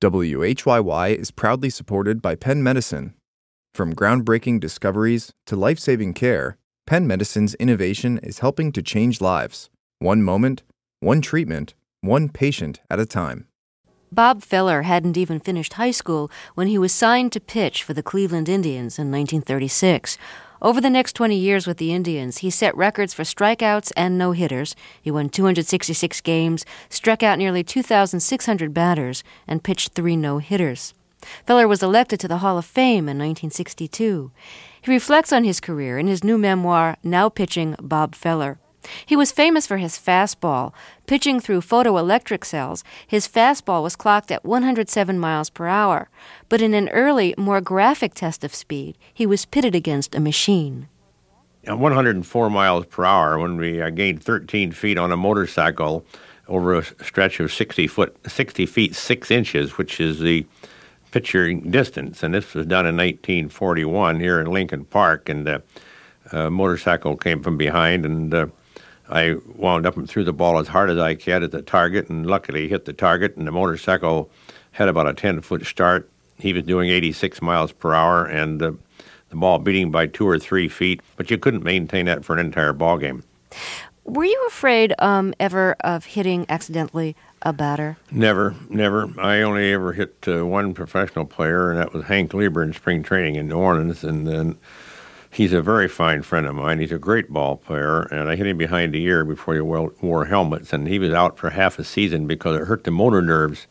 WHYY is proudly supported by Penn Medicine. From groundbreaking discoveries to life-saving care, Penn Medicine's innovation is helping to change lives. One moment, one treatment, one patient at a time. Bob Feller hadn't even finished high school when he was signed to pitch for the Cleveland Indians in 1936. Over the next 20 years with the Indians, he set records for strikeouts and no-hitters. He won 266 games, struck out nearly 2,600 batters, and pitched 3 no-hitters. Feller was elected to the Hall of Fame in 1962. He reflects on his career in his new memoir, Now Pitching, Bob Feller. He was famous for his fastball. Pitching through photoelectric cells, his fastball was clocked at 107 miles per hour. But in an early, more graphic test of speed, he was pitted against a machine. At 104 miles per hour, when we gained 13 feet on a motorcycle over a stretch of 60 feet 6 inches, which is the pitching distance. And this was done in 1941 here in Lincoln Park. And a motorcycle came from behind, and I wound up and threw the ball as hard as I could at the target, and luckily hit the target, and the motorcycle had about a 10-foot start. He was doing 86 miles per hour, and the ball beating by 2 or 3 feet, but you couldn't maintain that for an entire ball game. Were you afraid ever of hitting accidentally a batter? Never. I only ever hit one professional player, and that was Hank Lieber in spring training in New Orleans, and then he's a very fine friend of mine. He's a great ball player, and I hit him behind the ear before he wore helmets, and he was out for half a season because it hurt the motor nerves,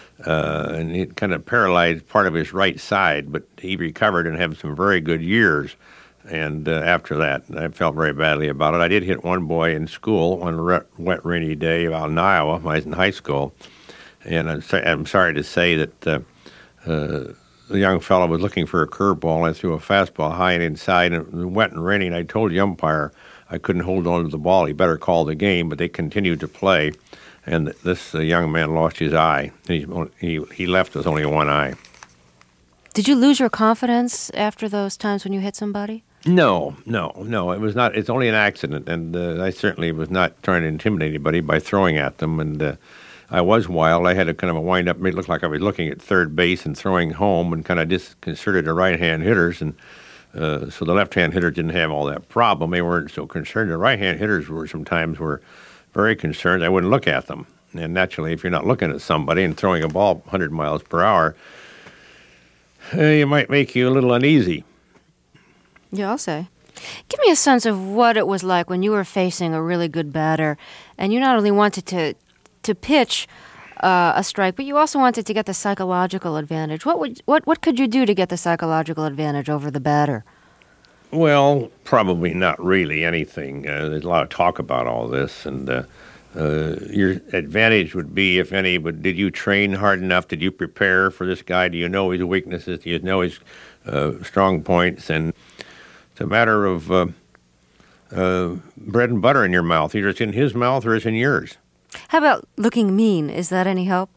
and it kind of paralyzed part of his right side, but he recovered and had some very good years. And after that, I felt very badly about it. I did hit one boy in school on a wet, rainy day out in Iowa when I was in high school, and I'm sorry to say that the young fellow was looking for a curveball. I threw a fastball high and inside, and it was wet and rainy, and I told the umpire I couldn't hold on to the ball. He better call the game, but they continued to play, and this young man lost his eye. He left with only one eye. Did you lose your confidence after those times when you hit somebody? No. It was not. It's only an accident, and I certainly was not trying to intimidate anybody by throwing at them, and I was wild. I had a kind of a wind-up, made it look like I was looking at third base and throwing home, and kind of disconcerted the right-hand hitters. And so the left-hand hitters didn't have all that problem. They weren't so concerned. The right-hand hitters were very concerned. I wouldn't look at them. And naturally, if you're not looking at somebody and throwing a ball 100 miles per hour, it might make you a little uneasy. Yeah, I'll say. Give me a sense of what it was like when you were facing a really good batter, and you not only wanted to pitch a strike, but you also wanted to get the psychological advantage. What could you do to get the psychological advantage over the batter? Well, probably not really anything. There's a lot of talk about all this, and your advantage would be, if any, did you train hard enough? Did you prepare for this guy? Do you know his weaknesses? Do you know his strong points? And it's a matter of bread and butter in your mouth. Either it's in his mouth or it's in yours. How about looking mean? Is that any help?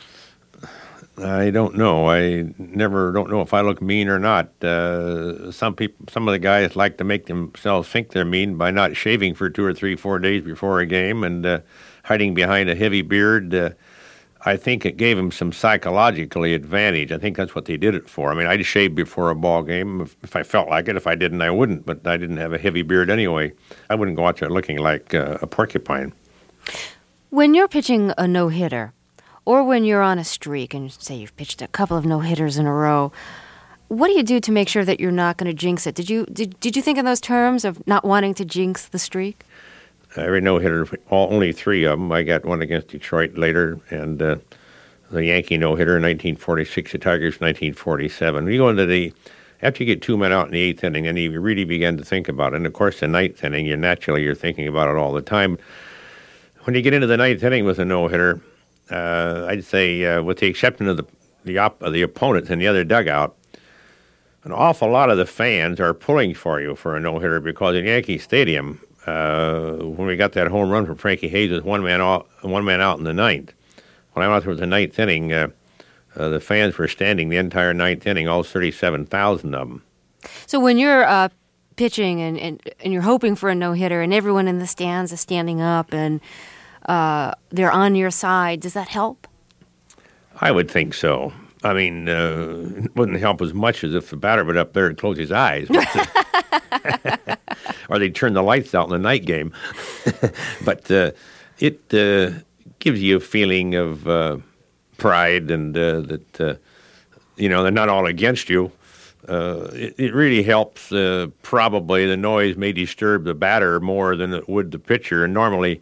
I don't know. I don't know if I look mean or not. Some of the guys like to make themselves think they're mean by not shaving for 2 or 3, 4 days before a game and hiding behind a heavy beard. I think it gave them some psychological advantage. I think that's what they did it for. I mean, I'd shave before a ball game if I felt like it. If I didn't, I wouldn't. But I didn't have a heavy beard anyway. I wouldn't go out there looking like a porcupine. When you're pitching a no-hitter, or when you're on a streak and say you've pitched a couple of no-hitters in a row, what do you do to make sure that you're not going to jinx it? Did you think in those terms of not wanting to jinx the streak? Every no-hitter, only 3 of them. I got one against Detroit later, and the Yankee no-hitter in 1946, the Tigers in 1947. You go into after you get 2 men out in the 8th inning, then you really begin to think about it. And of course, the 9th inning, you're thinking about it all the time. When you get into the 9th inning with a no-hitter, I'd say, with the exception of the opponents in the other dugout, an awful lot of the fans are pulling for you for a no-hitter because in Yankee Stadium, when we got that home run from Frankie Hayes with one man out in the 9th, when I went out there with the 9th inning, the fans were standing the entire 9th inning, all 37,000 of them. So when you're pitching and you're hoping for a no-hitter and everyone in the stands is standing up and they're on your side, does that help? I would think so. I mean, it wouldn't help as much as if the batter would up there and close his eyes. Or they'd turn the lights out in the night game. But it gives you a feeling of pride and that, they're not all against you. It really helps. Probably the noise may disturb the batter more than it would the pitcher. And normally,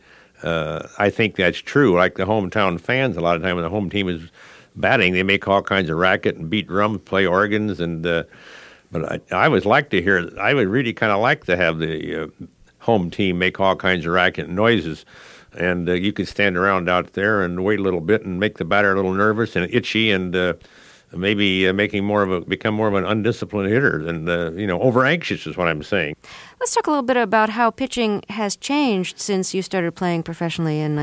I think that's true. Like the hometown fans, a lot of time when the home team is batting, they make all kinds of racket and beat drums, play organs, and but I would like to hear. I would really kind of like to have the home team make all kinds of racket and noises, and you could stand around out there and wait a little bit and make the batter a little nervous and itchy, and maybe become more of an undisciplined hitter than over anxious is what I'm saying. Let's talk a little bit about how pitching has changed since you started playing professionally in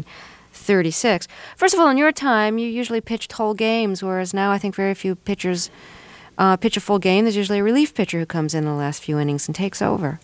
1936. First of all, in your time, you usually pitched whole games, whereas now I think very few pitchers pitch a full game. There's usually a relief pitcher who comes in the last few innings and takes over.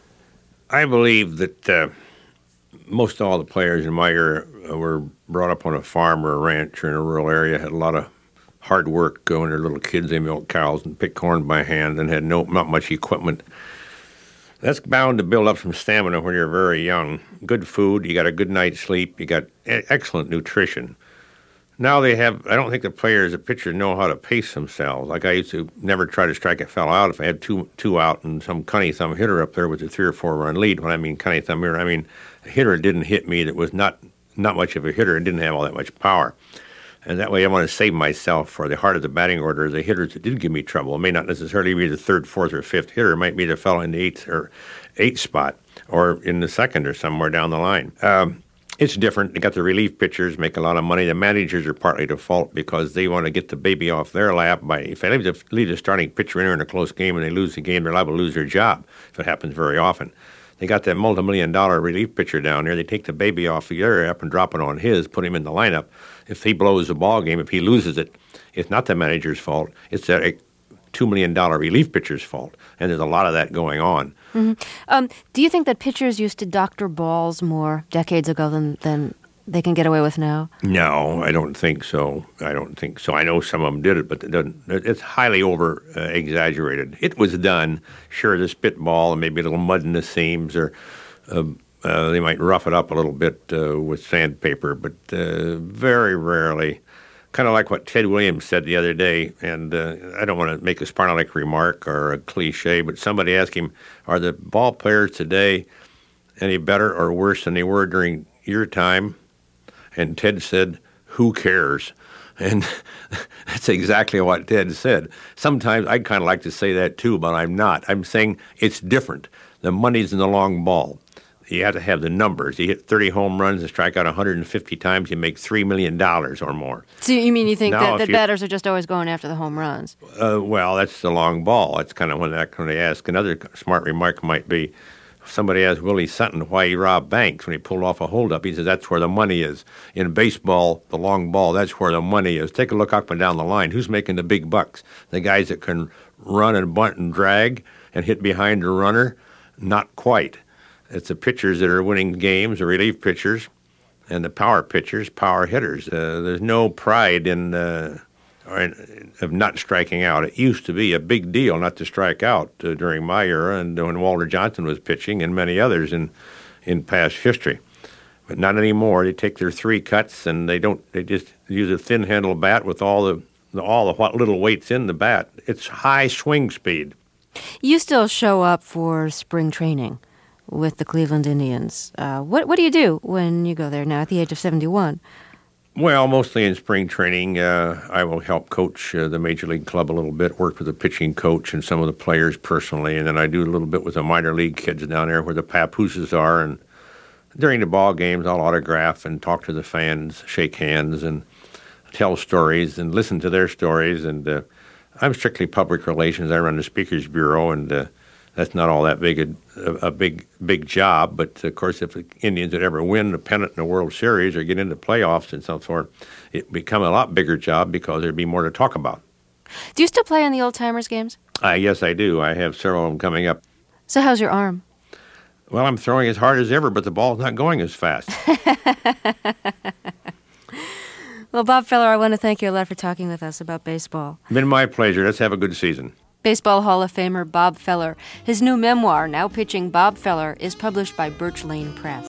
I believe that most all the players in my era were brought up on a farm or a ranch or in a rural area, had a lot of hard work when they were little kids. They milked cows and picked corn by hand and had not much equipment. That's bound to build up some stamina when you're very young. Good food, you got a good night's sleep, you got excellent nutrition. Now I don't think the players, the pitchers know how to pace themselves. Like I used to never try to strike a fellow out if I had two out and some cunny thumb hitter up there with a 3 or 4 run lead. When I mean cunny thumb hitter, I mean a hitter didn't hit me that was not much of a hitter and didn't have all that much power. And that way I want to save myself for the heart of the batting order. The hitters that did give me trouble, it may not necessarily be the 3rd, 4th, or 5th hitter. It might be the fellow in the 8th spot or in the 2nd or somewhere down the line. It's different. They got the relief pitchers, make a lot of money. The managers are partly to fault because they want to get the baby off their lap. If they leave the starting pitcher in there in a close game and they lose the game, they're liable to lose their job, if it happens very often. They got that multi-million-dollar relief pitcher down there. They take the baby off the other lap and drop it on his, put him in the lineup. If he blows the ball game, if he loses it, it's not the manager's fault. It's that $2 million relief pitcher's fault. And there's a lot of that going on. Mm-hmm. Do you think that pitchers used to doctor balls more decades ago than they can get away with now? No, I don't think so. I know some of them did it, but it's highly over-exaggerated. It was done. Sure, the spitball and maybe a little mud in the seams, or they might rough it up a little bit with sandpaper, but very rarely. Kind of like what Ted Williams said the other day, and I don't want to make a spinalic remark or a cliche, but somebody asked him, are the ball players today any better or worse than they were during your time? And Ted said, who cares? And that's exactly what Ted said. Sometimes I'd kind of like to say that too, but I'm not. I'm saying it's different. The money's in the long ball. You have to have the numbers. You hit 30 home runs and strike out 150 times, you make $3 million or more. So you mean you think that batters are just always going after the home runs? Well, that's the long ball. That's kind of when they ask. Another smart remark might be, somebody asked Willie Sutton why he robbed banks when he pulled off a holdup. He says that's where the money is. In baseball, the long ball, that's where the money is. Take a look up and down the line. Who's making the big bucks? The guys that can run and bunt and drag and hit behind the runner? Not quite. It's the pitchers that are winning games, the relief pitchers, and the power pitchers, power hitters. There's no pride in of not striking out. It used to be a big deal not to strike out during my era and when Walter Johnson was pitching and many others in past history. But not anymore. They take their 3 cuts and they just use a thin handle bat with all the what little weight's in the bat. It's high swing speed. You still show up for spring training with the Cleveland Indians. What do you do when you go there now at the age of 71? Well, mostly in spring training, I will help coach the Major League club a little bit, work with the pitching coach and some of the players personally, and then I do a little bit with the minor league kids down there where the papooses are, and during the ball games, I'll autograph and talk to the fans, shake hands, and tell stories and listen to their stories, and I'm strictly public relations. I run the Speakers Bureau, and that's not all that big a big job, but of course, if the Indians would ever win the pennant in the World Series or get into playoffs and so forth, it become a lot bigger job because there'd be more to talk about. Do you still play in the old timers games? Yes, I do. I have several of them coming up. So how's your arm? Well, I'm throwing as hard as ever, but the ball's not going as fast. Well, Bob Feller, I want to thank you a lot for talking with us about baseball. Been my pleasure. Let's have a good season. Baseball Hall of Famer Bob Feller. His new memoir, Now Pitching Bob Feller, is published by Birch Lane Press.